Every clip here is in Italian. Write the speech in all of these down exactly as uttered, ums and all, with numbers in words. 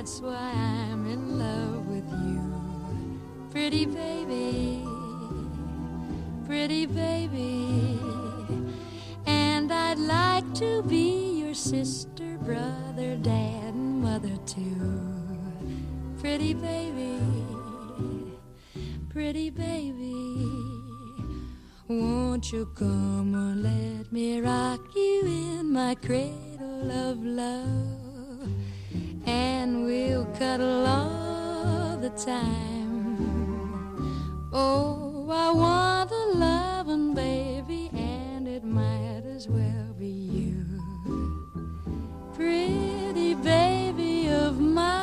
that's why I'm in love with you. Pretty baby, pretty baby, and I'd like to be your sister, brother, dad, and mother too. Pretty baby, pretty baby, won't you come or let me rock you in my cradle of love, and we'll cuddle all the time. Oh, I want a lovin' baby, and it might as well be you. Pretty baby of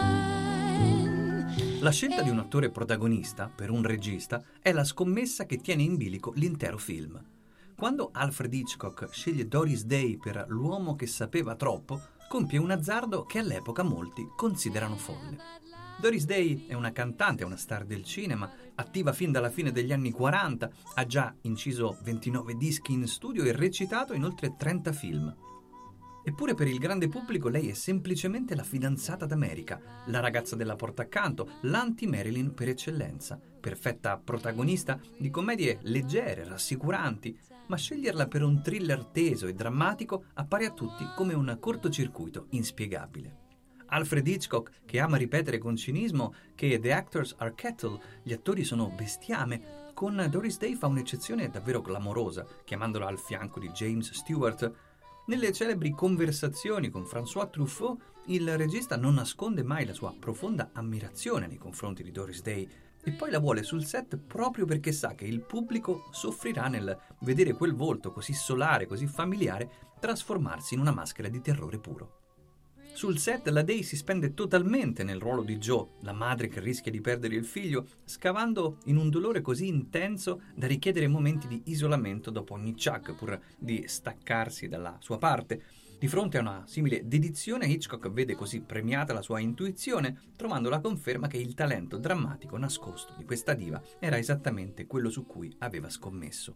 mine. La scelta di un attore protagonista per un regista è la scommessa che tiene in bilico l'intero film. Quando Alfred Hitchcock sceglie Doris Day per L'uomo che sapeva troppo, compie un azzardo che all'epoca molti considerano folle. Doris Day è una cantante, una star del cinema, attiva fin dalla fine degli anni quaranta, ha già inciso ventinove dischi in studio e recitato in oltre trenta film. Eppure per il grande pubblico lei è semplicemente la fidanzata d'America, la ragazza della porta accanto, l'anti-Marilyn per eccellenza, perfetta protagonista di commedie leggere, rassicuranti, ma sceglierla per un thriller teso e drammatico appare a tutti come un cortocircuito inspiegabile. Alfred Hitchcock, che ama ripetere con cinismo che the actors are cattle, gli attori sono bestiame, con Doris Day fa un'eccezione davvero clamorosa, chiamandola al fianco di James Stewart. Nelle celebri conversazioni con François Truffaut, il regista non nasconde mai la sua profonda ammirazione nei confronti di Doris Day e poi la vuole sul set proprio perché sa che il pubblico soffrirà nel vedere quel volto così solare, così familiare, trasformarsi in una maschera di terrore puro. Sul set la Day si spende totalmente nel ruolo di Jo, la madre che rischia di perdere il figlio, scavando in un dolore così intenso da richiedere momenti di isolamento dopo ogni ciak, pur di staccarsi dalla sua parte. Di fronte a una simile dedizione, Hitchcock vede così premiata la sua intuizione, trovando la conferma che il talento drammatico nascosto di questa diva era esattamente quello su cui aveva scommesso.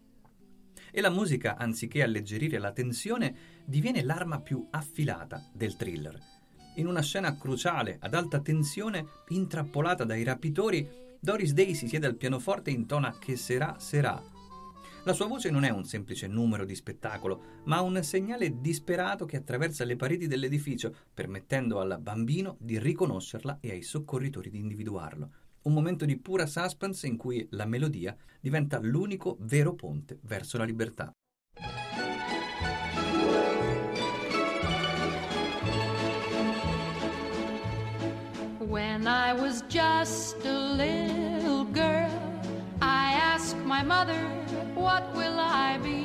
E la musica, anziché alleggerire la tensione, diviene l'arma più affilata del thriller. In una scena cruciale, ad alta tensione, intrappolata dai rapitori, Doris Day si siede al pianoforte e intona "Che sarà, sarà". La sua voce non è un semplice numero di spettacolo, ma un segnale disperato che attraversa le pareti dell'edificio, permettendo al bambino di riconoscerla e ai soccorritori di individuarlo. Un momento di pura suspense in cui la melodia diventa l'unico vero ponte verso la libertà. When I was just a little girl, I asked my mother, what will I be?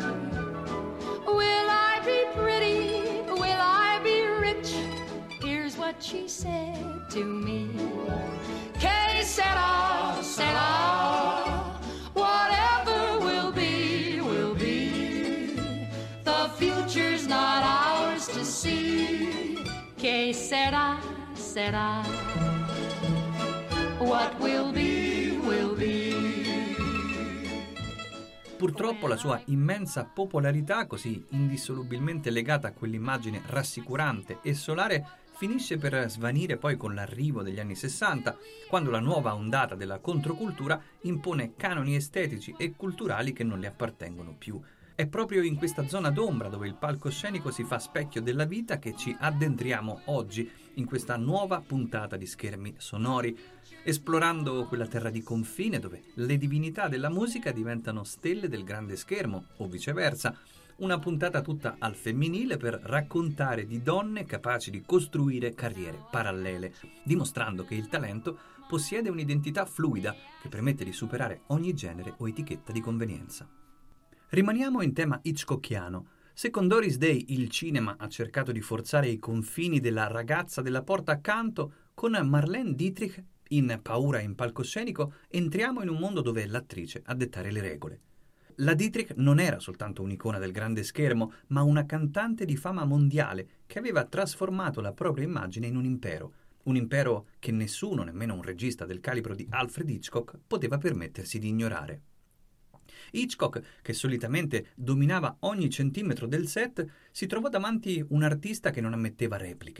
Will I be pretty? Will I be rich? Here's what she said to me. Que sera, sera, whatever will be, will be. The future's not ours to see. Que sera, sera, what will be, will be. Purtroppo la sua immensa popolarità, così indissolubilmente legata a quell'immagine rassicurante e solare, finisce per svanire poi con l'arrivo degli anni sessanta, quando la nuova ondata della controcultura impone canoni estetici e culturali che non le appartengono più. È proprio in questa zona d'ombra dove il palcoscenico si fa specchio della vita che ci addentriamo oggi in questa nuova puntata di Schermi Sonori, esplorando quella terra di confine dove le divinità della musica diventano stelle del grande schermo o viceversa. Una puntata tutta al femminile per raccontare di donne capaci di costruire carriere parallele, dimostrando che il talento possiede un'identità fluida che permette di superare ogni genere o etichetta di convenienza. Rimaniamo in tema hitchcockiano. Se con Doris Day il cinema ha cercato di forzare i confini della ragazza della porta accanto, con Marlene Dietrich in Paura in palcoscenico entriamo in un mondo dove è l'attrice a dettare le regole. La Dietrich non era soltanto un'icona del grande schermo, ma una cantante di fama mondiale che aveva trasformato la propria immagine in un impero. Un impero che nessuno, nemmeno un regista del calibro di Alfred Hitchcock, poteva permettersi di ignorare. Hitchcock, che solitamente dominava ogni centimetro del set, si trovò davanti un artista che non ammetteva repliche.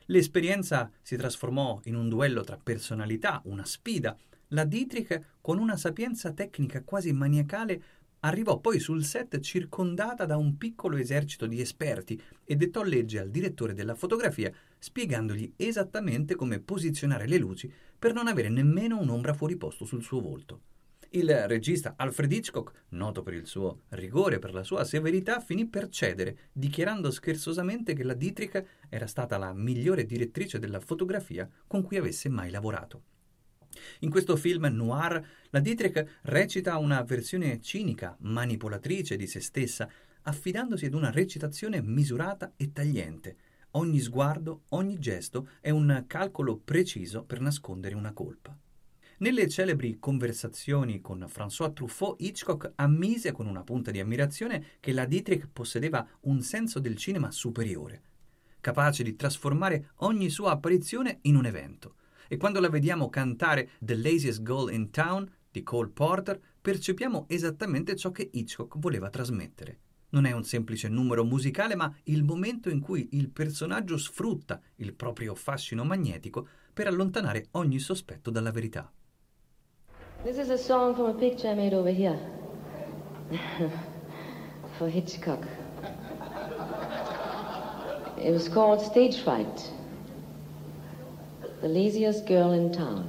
L'esperienza si trasformò in un duello tra personalità, una sfida. La Dietrich, con una sapienza tecnica quasi maniacale, arrivò poi sul set circondata da un piccolo esercito di esperti e dettò legge al direttore della fotografia, spiegandogli esattamente come posizionare le luci per non avere nemmeno un'ombra fuori posto sul suo volto. Il regista Alfred Hitchcock, noto per il suo rigore e per la sua severità, finì per cedere, dichiarando scherzosamente che la Dietrich era stata la migliore direttrice della fotografia con cui avesse mai lavorato. In questo film noir, la Dietrich recita una versione cinica, manipolatrice di se stessa, affidandosi ad una recitazione misurata e tagliente. Ogni sguardo, ogni gesto è un calcolo preciso per nascondere una colpa. Nelle celebri conversazioni con François Truffaut, Hitchcock ammise con una punta di ammirazione che la Dietrich possedeva un senso del cinema superiore, capace di trasformare ogni sua apparizione in un evento. E quando la vediamo cantare The Laziest Girl in Town di Cole Porter, percepiamo esattamente ciò che Hitchcock voleva trasmettere. Non è un semplice numero musicale, ma il momento in cui il personaggio sfrutta il proprio fascino magnetico per allontanare ogni sospetto dalla verità. This is a song from a picture I made over here for Hitchcock. It was called Stage Fright. The Laziest Girl in Town.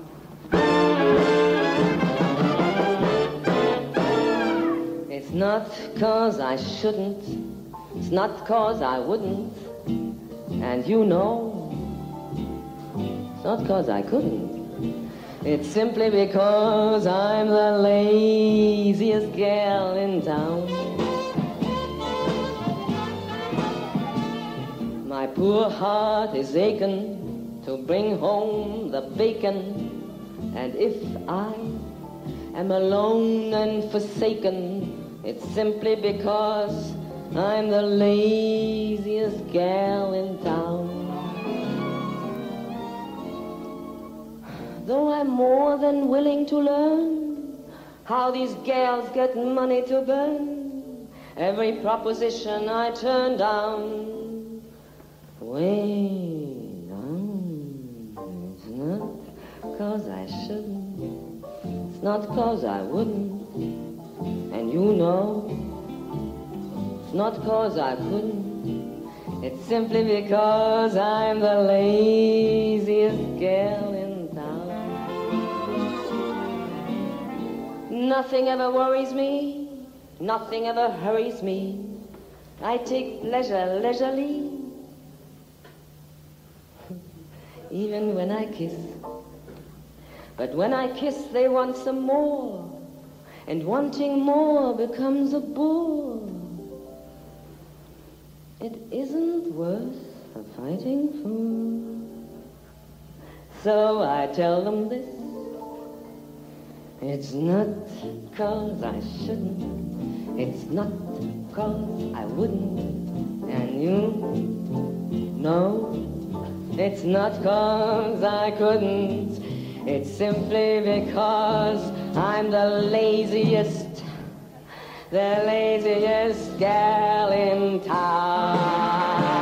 It's not 'cause I shouldn't, it's not 'cause I wouldn't, and you know, it's not 'cause I couldn't. It's simply because I'm the laziest girl in town. My poor heart is aching to bring home the bacon, and if I am alone and forsaken, it's simply because I'm the laziest gal in town. Though I'm more than willing to learn how these gals get money to burn, every proposition I turn down, way It's not 'cause I shouldn't, it's not 'cause I wouldn't, and you know, it's not 'cause I couldn't, it's simply because I'm the laziest girl in town. Nothing ever worries me, nothing ever hurries me, I take pleasure leisurely, even when I kiss. But when I kiss, they want some more, and wanting more becomes a bore. It isn't worth fighting for. So I tell them this, it's not 'cause I shouldn't, it's not 'cause I wouldn't, and you know, it's not 'cause I couldn't, it's simply because I'm the laziest, the laziest gal in town.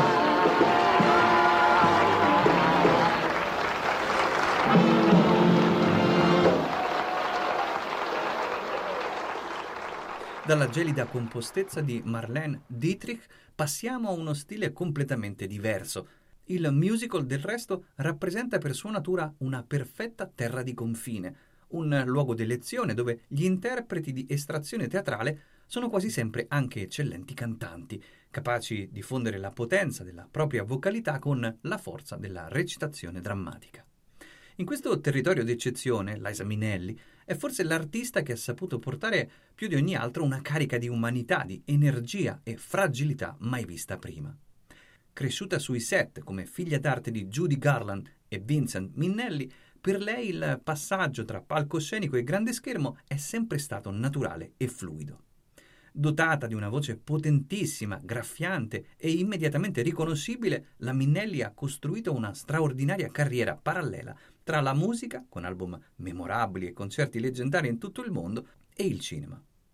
Dalla gelida compostezza di Marlene Dietrich passiamo a uno stile completamente diverso. Il musical, del resto, rappresenta per sua natura una perfetta terra di confine, un luogo d'elezione dove gli interpreti di estrazione teatrale sono quasi sempre anche eccellenti cantanti, capaci di fondere la potenza della propria vocalità con la forza della recitazione drammatica. In questo territorio d'eccezione, Liza Minnelli è forse l'artista che ha saputo portare più di ogni altro una carica di umanità, di energia e fragilità mai vista prima. Cresciuta sui set come figlia d'arte di Judy Garland e Vincent Minnelli, per lei il passaggio tra palcoscenico e grande schermo è sempre stato naturale e fluido. Dotata di una voce potentissima, graffiante e immediatamente riconoscibile, la Minnelli ha costruito una straordinaria carriera parallela tra la musica, con album memorabili e concerti leggendari in tutto il mondo, e il cinema.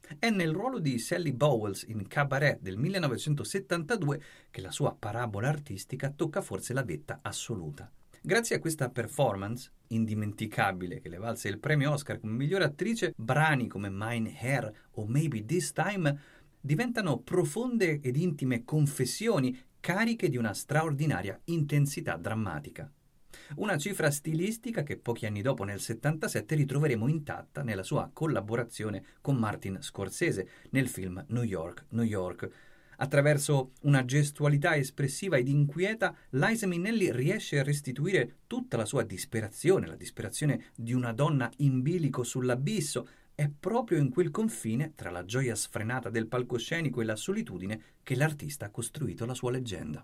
È nel ruolo di Sally Bowles in Cabaret del millenovecentosettantadue che la sua parabola artistica tocca forse la vetta assoluta. Grazie a questa performance, indimenticabile, che le valse il premio Oscar come miglior attrice, brani come Mine Hair o Maybe This Time diventano profonde ed intime confessioni cariche di una straordinaria intensità drammatica. Una cifra stilistica che pochi anni dopo, nel settantasette, ritroveremo intatta nella sua collaborazione con Martin Scorsese nel film New York, New York. Attraverso una gestualità espressiva ed inquieta, Liza Minnelli riesce a restituire tutta la sua disperazione, la disperazione di una donna in bilico sull'abisso. È proprio in quel confine tra la gioia sfrenata del palcoscenico e la solitudine che l'artista ha costruito la sua leggenda.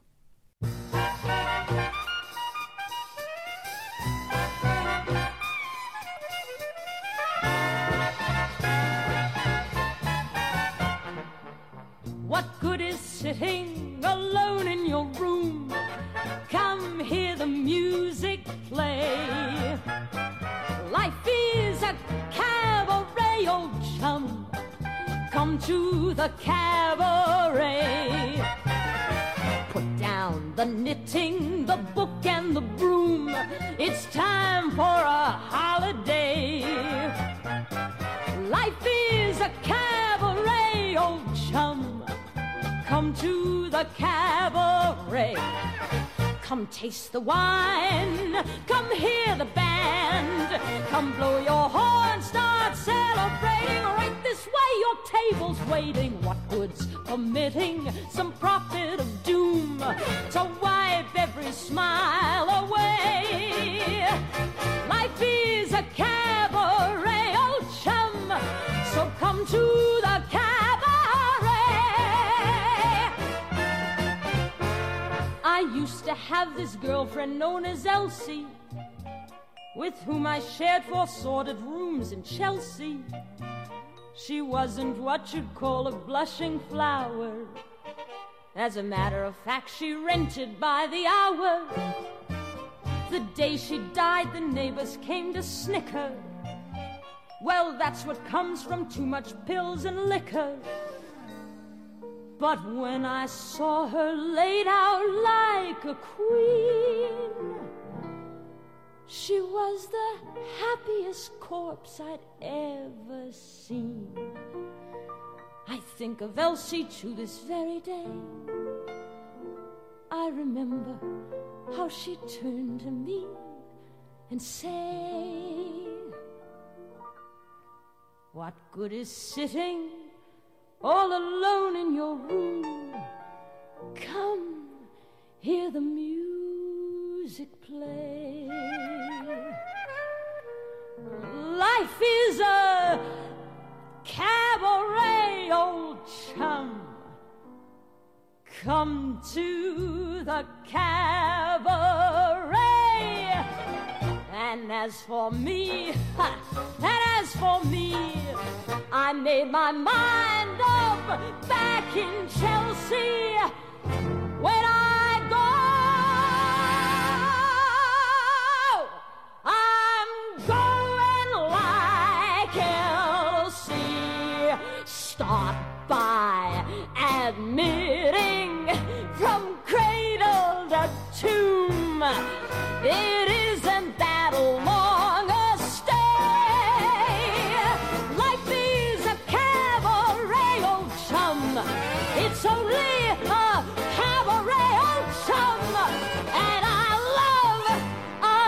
What good is sitting alone in your room? Come hear the music play. Life is a cabaret, old chum. Come to the cabaret. Put down the knitting, the book and the broom. It's time for a holiday. Life is a cabaret, old chum. Come to the cabaret. Come taste the wine. Come hear the band. Come blow your horn. Start celebrating. Right this way, your table's waiting. What good's permitting some prophet of doom to wipe every smile away? Life is a cabaret, old chum. So come to the cabaret. I used to have this girlfriend known as Elsie, with whom I shared four sordid rooms in Chelsea. She wasn't what you'd call a blushing flower. As a matter of fact, she rented by the hour. The day she died, the neighbors came to snicker. Well, that's what comes from too much pills and liquor. But when I saw her laid out like a queen, she was the happiest corpse I'd ever seen. I think of Elsie to this very day. I remember how she turned to me and said, what good is sitting all alone in your room? Come, hear the music play. Life is a cabaret, old chum. Come to the cabaret. And as for me, ha, and as for me, I made my mind up back in Chelsea. When I go, I'm going like Elsie. Start by admitting from cradle to tomb, it isn't that long a stay. Life is a cabaret, old chum. It's only a cabaret, old chum. And I love a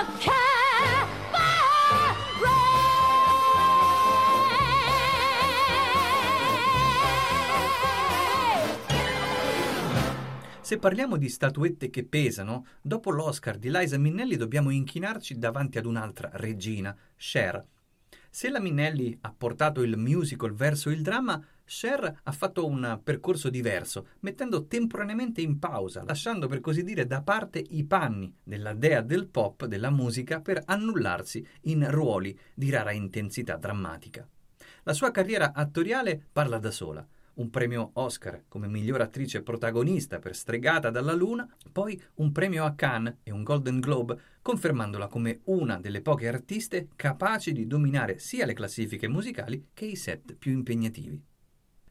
cabaret. Se parliamo di statuette che pesano, dopo l'Oscar di Liza Minnelli dobbiamo inchinarci davanti ad un'altra regina, Cher. Se la Minnelli ha portato il musical verso il dramma, Cher ha fatto un percorso diverso, mettendo temporaneamente in pausa, lasciando per così dire da parte i panni della dea del pop, della musica, per annullarsi in ruoli di rara intensità drammatica. La sua carriera attoriale parla da sola. Un premio Oscar come miglior attrice protagonista per Stregata dalla Luna, poi un premio a Cannes e un Golden Globe, confermandola come una delle poche artiste capaci di dominare sia le classifiche musicali che i set più impegnativi.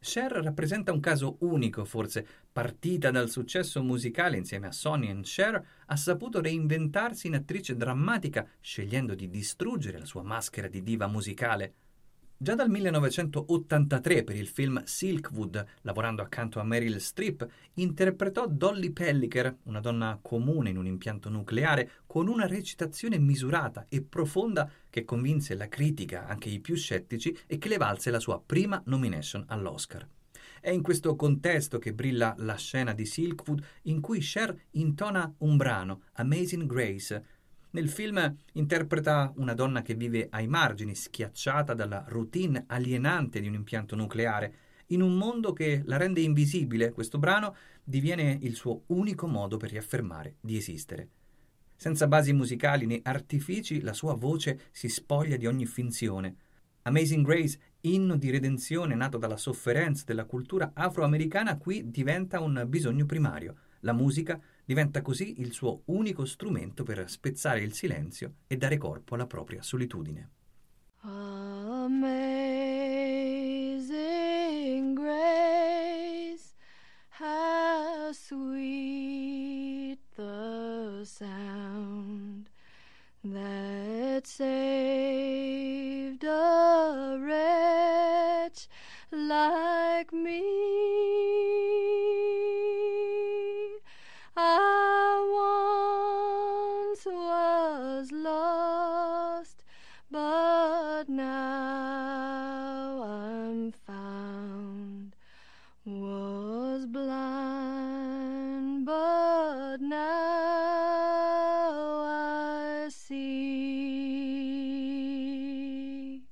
Cher rappresenta un caso unico, forse. Partita dal successo musicale insieme a Sonny and Cher, ha saputo reinventarsi in attrice drammatica, scegliendo di distruggere la sua maschera di diva musicale. Già dal millenovecentottantatré per il film Silkwood, lavorando accanto a Meryl Streep, interpretò Dolly Pellicer, una donna comune in un impianto nucleare, con una recitazione misurata e profonda che convinse la critica, anche i più scettici, e che le valse la sua prima nomination all'Oscar. È in questo contesto che brilla la scena di Silkwood in cui Cher intona un brano, Amazing Grace. Nel film interpreta una donna che vive ai margini, schiacciata dalla routine alienante di un impianto nucleare. In un mondo che la rende invisibile, questo brano diviene il suo unico modo per riaffermare di esistere. Senza basi musicali né artifici, la sua voce si spoglia di ogni finzione. Amazing Grace, inno di redenzione nato dalla sofferenza della cultura afroamericana, qui diventa un bisogno primario. La musica diventa così il suo unico strumento per spezzare il silenzio e dare corpo alla propria solitudine. Amazing grace, how sweet the sound that saved a wretch like me. I once was lost, but now I'm found. Was blind, but now I see.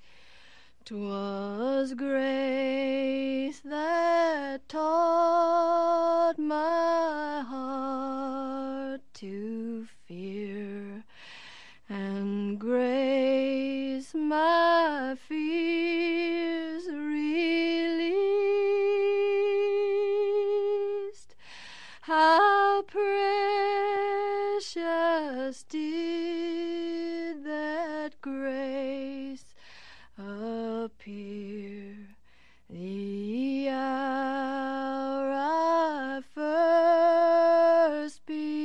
'Twas grace that taught my heart to fear, and grace my fears released. How precious did that grace appear the hour I first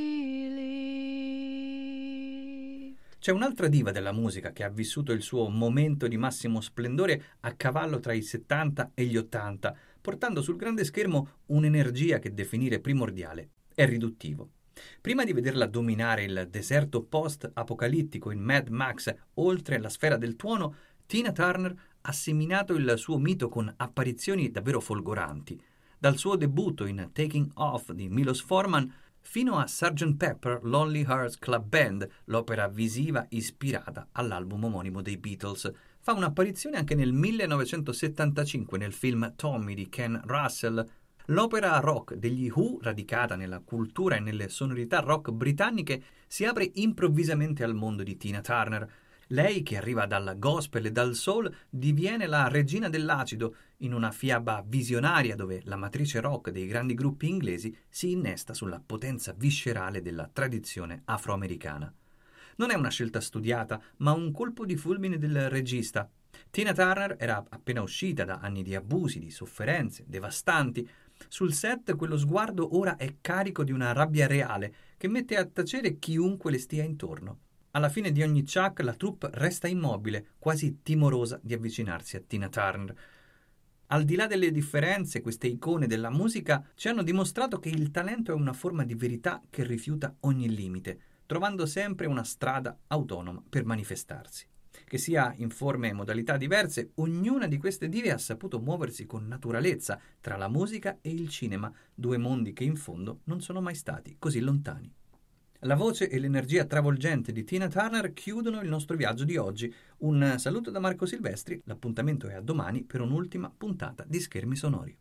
believed. C'è un'altra diva della musica che ha vissuto il suo momento di massimo splendore a cavallo tra i settanta e gli ottanta, portando sul grande schermo un'energia che definire primordiale è riduttivo. Prima di vederla dominare il deserto post-apocalittico in Mad Max oltre la sfera del tuono, Tina Turner ha seminato il suo mito con apparizioni davvero folgoranti. Dal suo debutto in Taking Off di Milos Forman fino a sergeant Pepper Lonely Hearts Club Band, l'opera visiva ispirata all'album omonimo dei Beatles. Fa un'apparizione anche nel millenovecentosettantacinque nel film Tommy di Ken Russell. L'opera rock degli Who, radicata nella cultura e nelle sonorità rock britanniche, si apre improvvisamente al mondo di Tina Turner. Lei, che arriva dal gospel e dal soul, diviene la regina dell'acido in una fiaba visionaria dove la matrice rock dei grandi gruppi inglesi si innesta sulla potenza viscerale della tradizione afroamericana. Non è una scelta studiata, ma un colpo di fulmine del regista. Tina Turner era appena uscita da anni di abusi, di sofferenze devastanti. Sul set quello sguardo ora è carico di una rabbia reale che mette a tacere chiunque le stia intorno. Alla fine di ogni ciak la troupe resta immobile, quasi timorosa di avvicinarsi a Tina Turner. Al di là delle differenze, queste icone della musica ci hanno dimostrato che il talento è una forma di verità che rifiuta ogni limite, trovando sempre una strada autonoma per manifestarsi. Che sia in forme e modalità diverse, ognuna di queste dive ha saputo muoversi con naturalezza tra la musica e il cinema, due mondi che in fondo non sono mai stati così lontani. La voce e l'energia travolgente di Tina Turner chiudono il nostro viaggio di oggi. Un saluto da Marco Silvestri, l'appuntamento è a domani per un'ultima puntata di Schermi Sonori.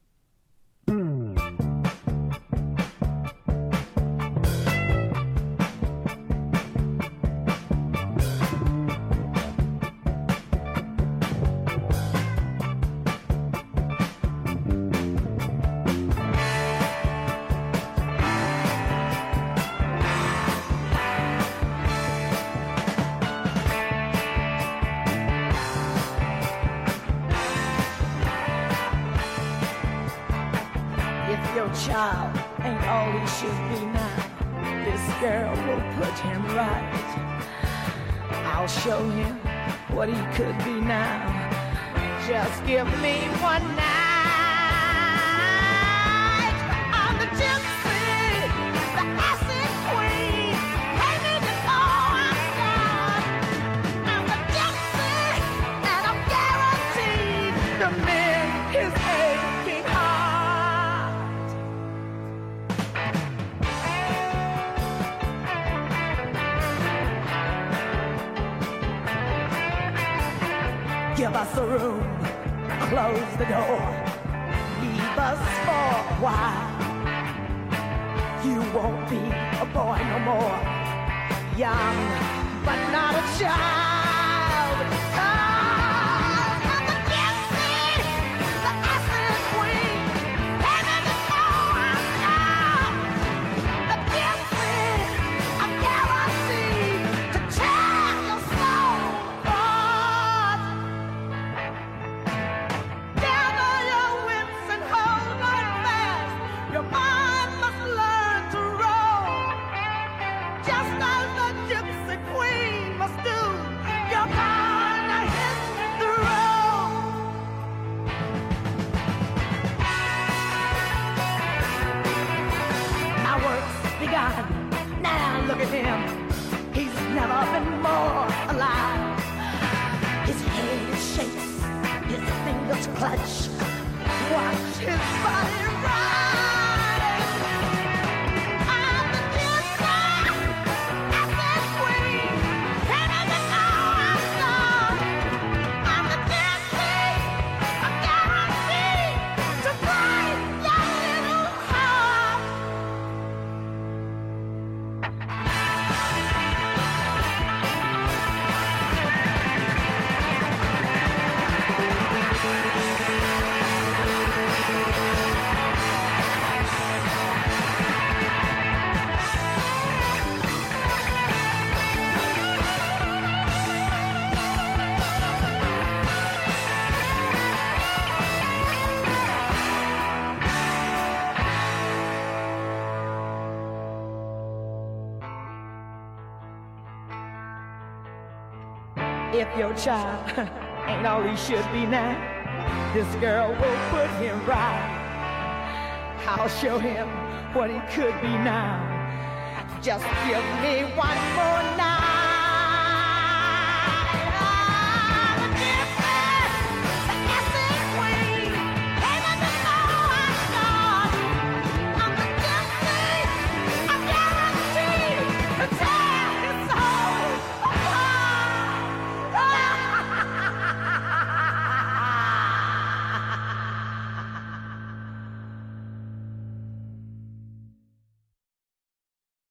child ain't all he should be now. This girl will put him right. I'll show him what he could be now. Just give me one night. I'm the gypsy, the acid queen. Pay me to know I'm done. I'm the gypsy, and I'm guaranteed to mend his aching heart. Give us a room, close the door, leave us for a while. You won't be a boy no more, young but not a child. 'Cause I'm the gypsy, the acid queen. Pay me to know I'm down. The gypsy, I'm guaranteed to tear your soul apart. Gather your wits and hold on fast. Your mind must learn to roll, just as the gypsy queen must do. You're gonna hit the road. My work's begun. Now look at him. He's never been more alive. His head shakes, his fingers clutch. Watch his body rise. I'm the gypsy, acid queen. Pay me to know I'm done. I'm the gypsy, I'm guaranteed to break your little heart. If your child ain't all he should be now, this girl will put him right. I'll show him what he could be now. Just give me one more night.